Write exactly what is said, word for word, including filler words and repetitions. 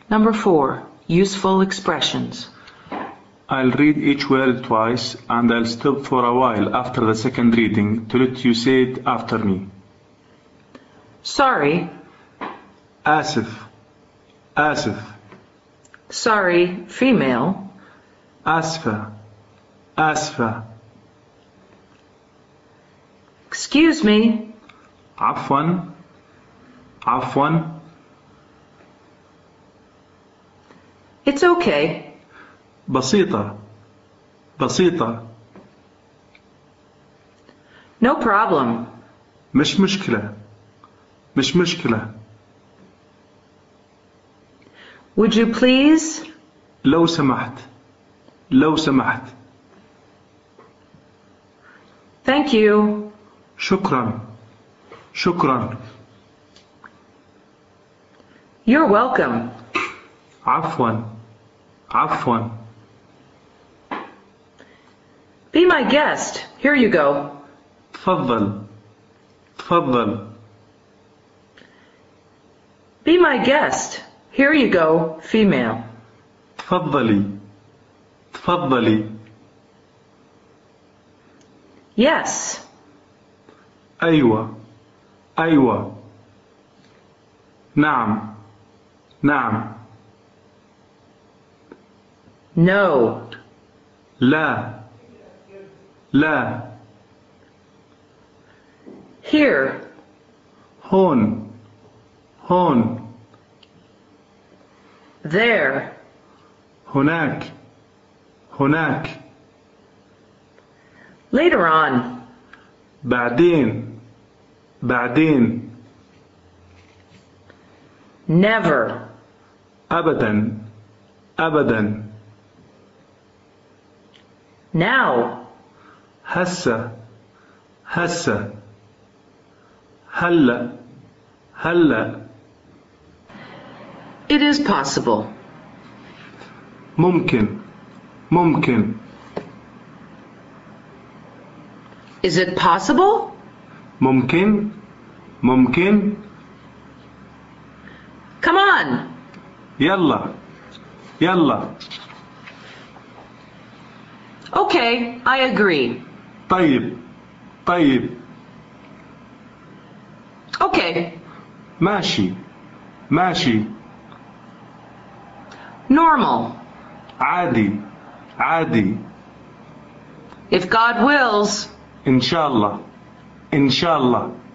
Number four, useful expressions. I'll read each word twice and I'll stop for a while after the second reading to let you say it after me. Sorry. آسف. آسف. Sorry, female. آسفة. آسفة. Excuse me. عفوا. عفوا. It's okay. بسيطة. بسيطة. No problem. مش مشكلة. مش مشكلة. Would you please? لو سمحت. لو سمحت. Thank you. شكرا. شكرا. You're welcome. عفوا. عفوا. Be my guest. Here you go. تفضل. تفضل. Be my guest. Here you go, female. تفضلي. تفضلي. Yes. أيوة. أيوة. نعم. نعم. No. لا. لا. Here. هون. هون. There. هناك. هناك. Later on. بعدين. بعدين. Never. أبدا. أبدا. Now. هسه. هسه. هلا. هلا. It is possible. ممكن. ممكن. Is it possible? ممكن. ممكن. Come on. يلا. يلا. Okay, I agree. طيب. طيب. Okay. ماشي. ماشي. Normal. عادي. عادي. If God wills. إن شاء الله. إن شاء الله.